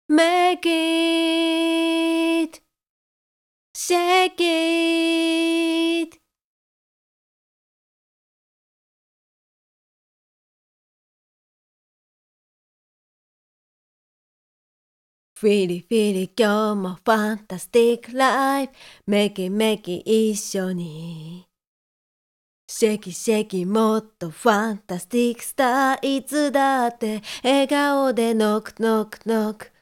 Make it, shake it. Feel it 今日もファンタスティックライフ Make it 一緒にシェキシェキもっとファンタスティックスターいつだって笑顔でノックノックノック